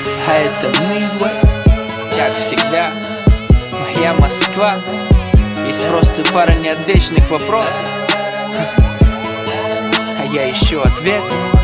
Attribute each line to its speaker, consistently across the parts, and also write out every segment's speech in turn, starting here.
Speaker 1: А это Нива, как всегда, моя Москва. Есть просто пара неотвеченных вопросов, а я ищу ответ.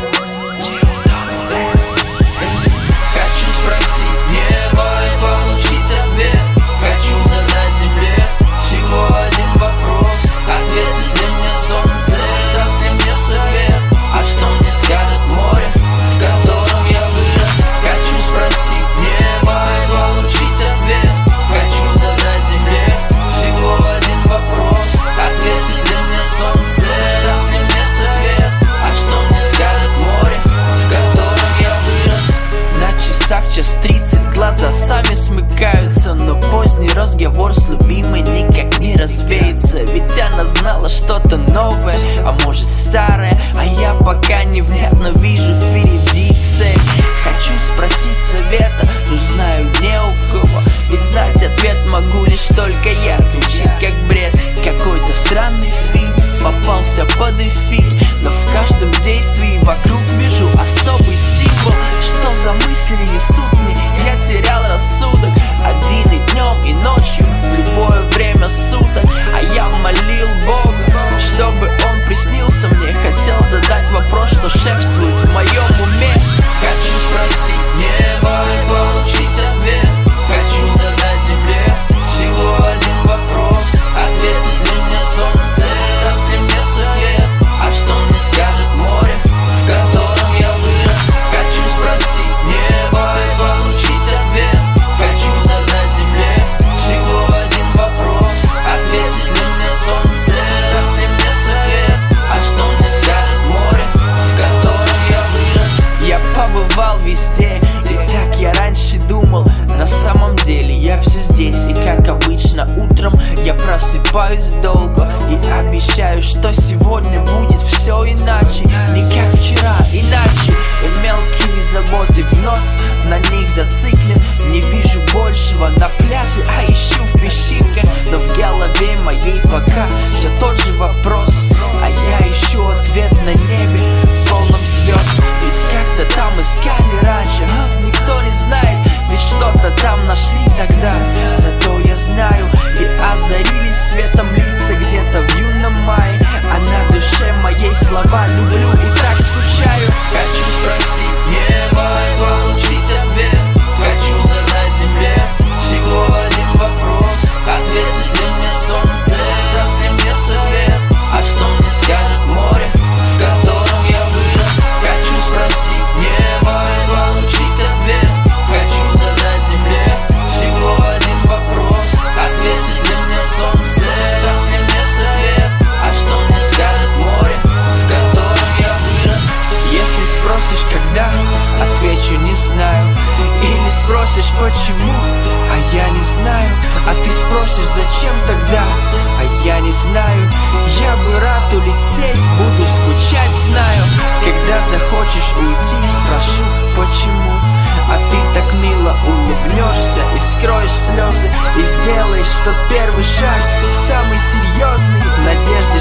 Speaker 2: Хочу спросить небо и получить ответ. Хочу задать земле всего один вопрос. Ответит ли мне солнце, даст ли мне совет? А что мне скажет море, в котором я вырос? Хочу спросить небо и получить ответ. Хочу задать земле всего один вопрос. Ответит ли мне солнце, даст ли мне совет? А что мне скажет море, в котором я вырос?
Speaker 1: На часах 1:30, глаза сами смыкаются, но поздний разговор с любимой никак не развеется. Ведь она знала что-то новое, а может старое, а я пока невнятно вижу впереди цель. Хочу спросить совета, но знаю не у кого, ведь знать ответ могу лишь только я. Звучит как бред, какой-то странный фильм попался под эфир, но в каждом действии вокруг вижу особый символ. Что за мысли несут мне? Я терял рассудок. Один и днем, и ночью, в любое время суток. А я молил Бога, чтобы он приснился мне. Хотел задать вопрос, что шефствует в моем уме.
Speaker 2: Хочу спросить небо и получить ответ. Хочу задать земле всего один вопрос. Ответит ли мне солнце, даст ли мне совет? А что мне скажет море, в котором я вырос? Хочу спросить небо и получить ответ. Хочу задать земле всего один вопрос. Ответит ли мне солнце, даст ли мне совет? А что мне скажет море, в котором я вырос?
Speaker 1: Я побывал везде, и так я раньше думал. На самом деле я все здесь, и как обычно утром я просыпаюсь долго и обещаю, что сегодня будет все иначе. Не как вчера, иначе. И мелкие заботы вновь на них зациклен. Не вижу большего на пляже, а ищу в песчинках. Но в голове моей пока все тот же вопрос, а я ищу ответ на небе, полном звезд. Ведь как-то там искали раньше, никто не знает, ведь что-то там нашли тогда. Зато я знаю, и озарились светом лица где-то в юном мае. А на душе моей слова люблю и так скучаю.
Speaker 2: Хочу спросить небо и получить ответ. Хочу задать земле всего один вопрос. Ответит ли мне солнце, даст ли мне совет? А что мне скажет море, в котором я вырос? Хочу спросить небо и получить ответ. Хочу задать земле всего один вопрос. Ответит ли мне солнце, даст ли мне совет? А что мне скажет море, в котором я вырос?
Speaker 1: Если спросишь когда, отвечу не знаю. Или спросишь почему, а я не знаю. А ты спросишь зачем тогда, а я не знаю. Я бы рад улететь, буду скучать, знаю. Когда захочешь уйти, спрошу почему. А ты так мило улыбнешься и скроешь слезы, и сделаешь тот первый шаг, самый серьезный, в надежде